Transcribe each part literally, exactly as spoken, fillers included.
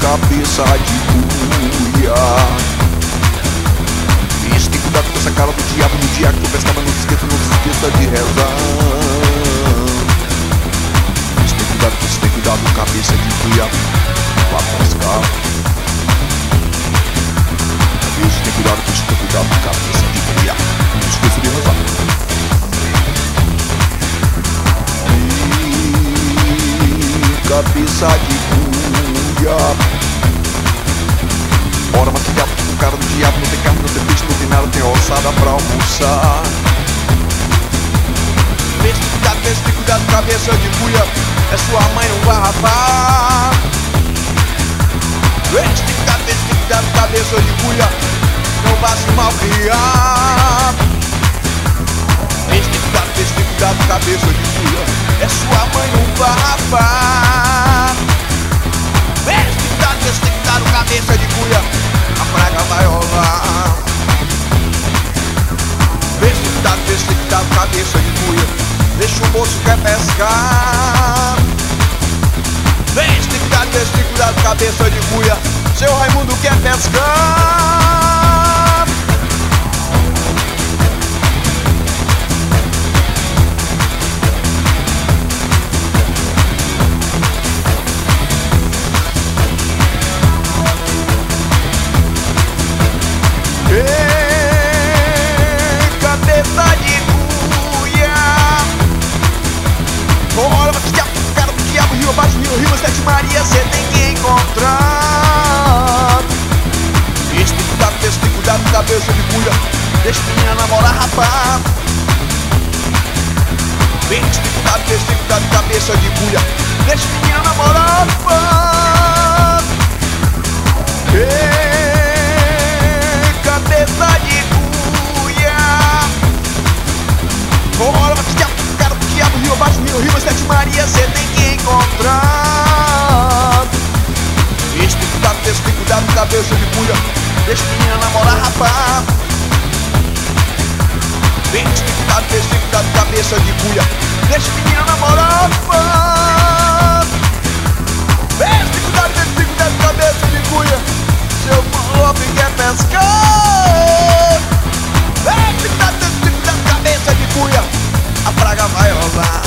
cabeça de cuia. Bicho, tem cuidado com essa cara do diabo no dia que tu pescava, não se esqueça, não se esqueça de rezar. Bicho, tem cuidado, bicho, tem cuidado, cabeça de cuia, vai pescar. Bicho, tem cuidado, bicho, tem cuidado, cabeça de cuia, não se esqueça de rezar. Cabeça de cuia. Ora, mas que diabo com cara do diabo, não tem carne, não tem peixe, não tem nada, tem ossada pra almoçar. Vê se cuidado, vê se cuidado, cabeça de cuia, é sua mãe, não vai rapar. Vê se cuidado, vê se cuidado, cabeça de cuia, não vai se malcriar. Vê se cuidado, vê se cuidado, cabeça de cuia, é sua mãe, não vai rapar. Vê se cuidado, vê se cuidado, cabeça de cuia, a praga vai rolar. Vê se cuidado, vê se cuidado, cabeça de cuia, deixa o moço quer pescar. Vê se cuidado, vê se cuidado, cabeça de cuia, seu Raimundo quer pescar. Sete Maria, cê tem que encontrar. Bicho, tem cuidado, deixa, tem cuidado, cabeça de cuia, deixa minha namorar, rapaz. Bicho, tem cuidado, deixa, tem cuidado, cabeça de cuia, deixa minha namorar, rapaz. Ei, cabeça de cuia. Bora, mas que diabo, cara do diabo, rio abaixo, rio, rio, Sete Maria, cê tem que encontrar. Bicho, tem cuidado, deixa, tem cuidado, cabeça de cuia, deixa minha namorar, rapaz. Bicho, tem cuidado, deixa, tem cuidado, cabeça de cuia, deixa minha namorar, rapaz. Bicho, tem cuidado, deixa, tem cuidado, cabeça de cuia, seu povo quer pescar. Bicho, tem cuidado, deixa, tem cuidado, cabeça de cuia, a praga vai rolar.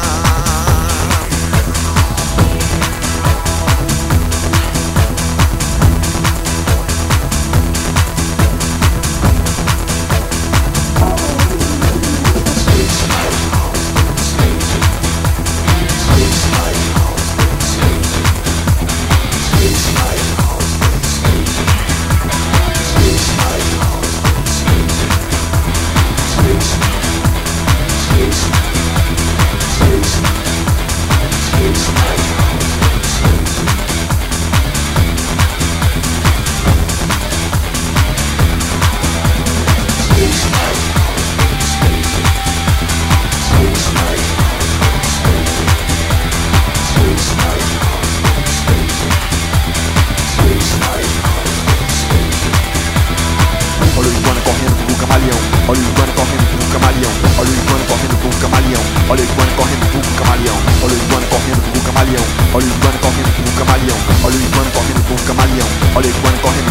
Olha o iguana correndo pro camaleão, olha o iguana correndo pro camaleão, olha o iguana correndo pro camaleão, olha o iguana correndo pro camaleão, olha o iguana correndo pro camaleão, olha o iguana correndo pro camaleão, olha o iguana correndo